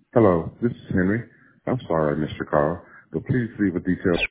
Hello, this is Henry. I'm sorry I missed your call, but please leave a detailed